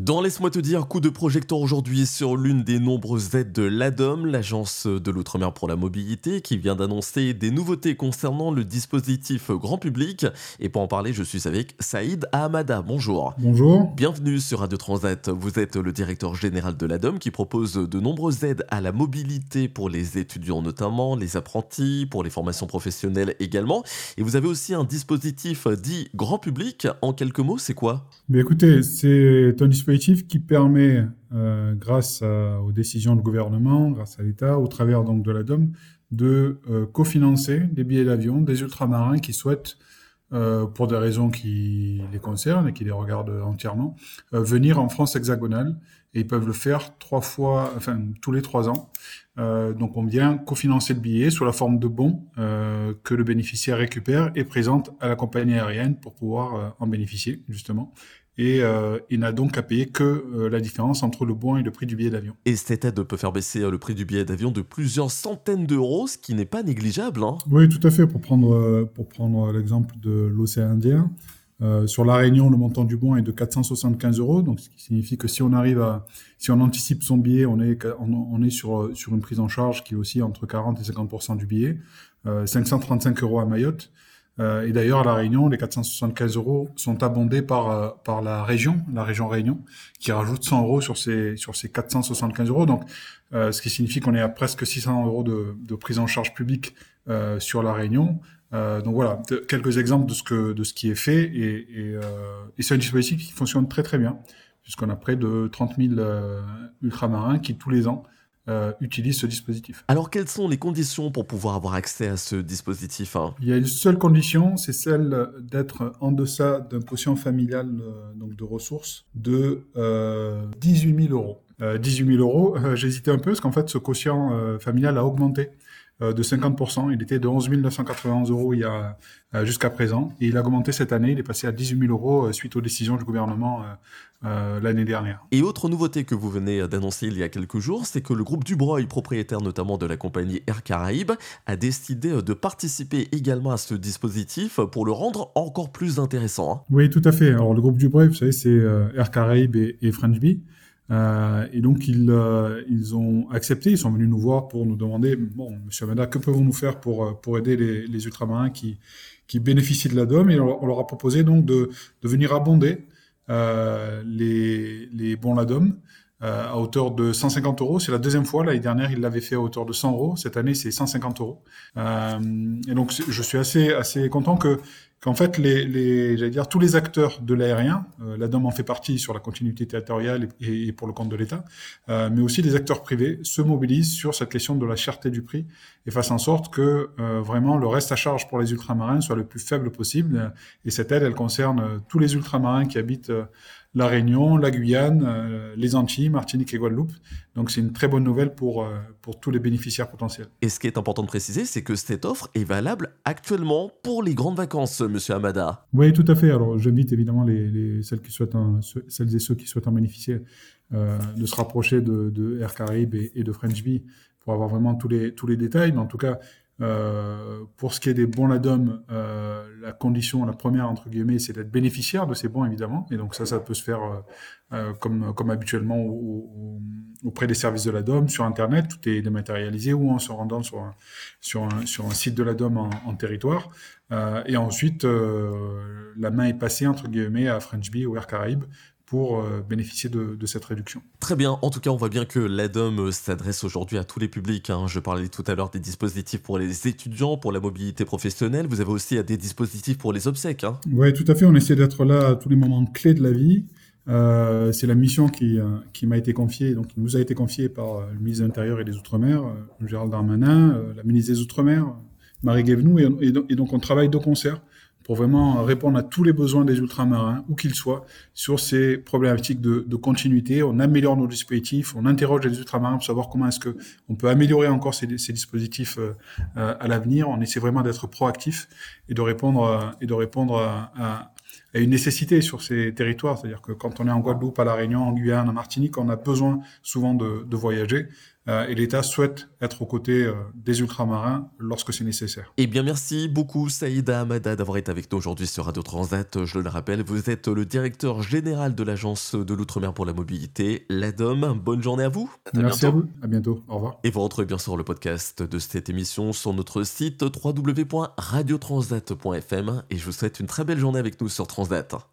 Dans Laisse-moi te dire, coup de projecteur aujourd'hui sur l'une des nombreuses aides de l'ADOM, l'Agence de l'Outre-mer pour la mobilité, qui vient d'annoncer des nouveautés concernant le dispositif grand public. Et pour en parler, je suis avec Saïd Ahamada. Bonjour. Bonjour. Bienvenue sur Radio Transat. Vous êtes le directeur général de l'ADOM qui propose de nombreuses aides à la mobilité pour les étudiants notamment, les apprentis, pour les formations professionnelles également. Et vous avez aussi un dispositif dit grand public. En quelques mots, c'est quoi ? Écoutez, c'est un dispositif qui permet, aux décisions du gouvernement, grâce à l'État, au travers donc de l'ADOM, de cofinancer des billets d'avion des ultramarins qui souhaitent, pour des raisons qui les concernent et qui les regardent entièrement, venir en France hexagonale. Et ils peuvent le faire tous les 3 ans. Donc on vient cofinancer le billet sous la forme de bons que le bénéficiaire récupère et présente à la compagnie aérienne pour pouvoir en bénéficier, justement. Et il n'a donc à payer que la différence entre le bon et le prix du billet d'avion. Et cette aide peut faire baisser le prix du billet d'avion de plusieurs centaines d'euros, ce qui n'est pas négligeable, hein. Oui, tout à fait. Pour prendre l'exemple de l'océan Indien, sur La Réunion, le montant du bon est de 475 euros. Donc, ce qui signifie que si on anticipe son billet, on est sur une prise en charge qui est aussi entre 40 et 50% du billet. 535 euros à Mayotte. Et d'ailleurs, à La Réunion, les 475 euros sont abondés par la région Réunion, qui rajoute 100 euros sur ces 475 euros. Donc, ce qui signifie qu'on est à presque 600 euros de prise en charge publique sur La Réunion. Donc voilà, quelques exemples de ce qui est fait. Et c'est un dispositif qui fonctionne très très bien, puisqu'on a près de 30 000 ultramarins qui, tous les ans, utilisent ce dispositif. Alors, quelles sont les conditions pour pouvoir avoir accès à ce dispositif, hein ? Il y a une seule condition, c'est celle d'être en deçà d'un quotient familial donc de ressources de 18 000 euros. 18 000 euros, j'hésitais un peu parce qu'en fait ce quotient familial a augmenté de 50%. Il était de 11 991 euros jusqu'à présent. Et il a augmenté cette année, il est passé à 18 000 euros suite aux décisions du gouvernement l'année dernière. Et autre nouveauté que vous venez d'annoncer il y a quelques jours, c'est que le groupe Dubreuil, propriétaire notamment de la compagnie Air Caraïbes, a décidé de participer également à ce dispositif pour le rendre encore plus intéressant, hein. Oui, tout à fait. Alors le groupe Dubreuil, vous savez, c'est Air Caraïbes et French Bee. Et donc ils ont accepté, ils sont venus nous voir pour nous demander, bon, Monsieur Amada, que pouvons-nous faire pour aider les ultramarins qui bénéficient de l'ADOM, et on leur a proposé donc de venir abonder les bons LADOM à hauteur de 150 euros. C'est la deuxième fois. L'année dernière, ils l'avaient fait à hauteur de 100 euros. Cette année, c'est 150 euros. Et donc, je suis assez content qu'en fait, j'allais dire, tous les acteurs de l'aérien, l'ADOM en fait partie sur la continuité territoriale et pour le compte de l'État, mais aussi les acteurs privés se mobilisent sur cette question de la cherté du prix et fassent en sorte que vraiment le reste à charge pour les ultramarins soit le plus faible possible. Et cette aide, elle concerne tous les ultramarins qui habitent La Réunion, la Guyane, les Antilles, Martinique et Guadeloupe. Donc c'est une très bonne nouvelle pour tous les bénéficiaires potentiels. Et ce qui est important de préciser, c'est que cette offre est valable actuellement pour les grandes vacances, Monsieur Ahamada. Oui, tout à fait. Alors j'invite évidemment celles et ceux qui souhaitent en bénéficier de se rapprocher de Air Caraïbes et de French Bee pour avoir vraiment tous les détails. Mais en tout cas, pour ce qui est des bons LADOM, la première entre guillemets, c'est d'être bénéficiaire de ces bons, évidemment. Et donc ça peut se faire comme habituellement auprès des services de l'ADOM sur Internet. Tout est dématérialisé ou en se rendant sur un site de l'ADOM en territoire. Et ensuite, la main est passée entre guillemets à French Bee ou Air Caraïbes pour bénéficier de cette réduction. Très bien, en tout cas on voit bien que l'ADOM s'adresse aujourd'hui à tous les publics, hein. Je parlais tout à l'heure des dispositifs pour les étudiants, pour la mobilité professionnelle, vous avez aussi des dispositifs pour les obsèques, hein. Oui, tout à fait, on essaie d'être là à tous les moments clés de la vie. C'est la mission qui m'a été confiée, donc qui nous a été confiée par le ministre de l'Intérieur et des Outre-mer, Gérald Darmanin, la ministre des Outre-mer, Marie Guévenoux, et donc on travaille de concert pour vraiment répondre à tous les besoins des ultramarins, où qu'ils soient, sur ces problématiques de continuité. On améliore nos dispositifs, on interroge les ultramarins pour savoir comment est-ce qu'on peut améliorer encore ces dispositifs à l'avenir. On essaie vraiment d'être proactif et de répondre à une nécessité sur ces territoires. C'est-à-dire que quand on est en Guadeloupe, à La Réunion, en Guyane, en Martinique, on a besoin souvent de voyager. et l'État souhaite être aux côtés des ultramarins lorsque c'est nécessaire. Eh bien, merci beaucoup, Saïda Hamada, d'avoir été avec nous aujourd'hui sur Radio Transat. Je le rappelle, vous êtes le directeur général de l'Agence de l'Outre-mer pour la mobilité, l'ADOM. Bonne journée à vous. Merci à vous. À bientôt. Au revoir. Et vous retrouvez bien sûr le podcast de cette émission sur notre site www.radiotransat.fm. Et je vous souhaite une très belle journée avec nous sur Transat.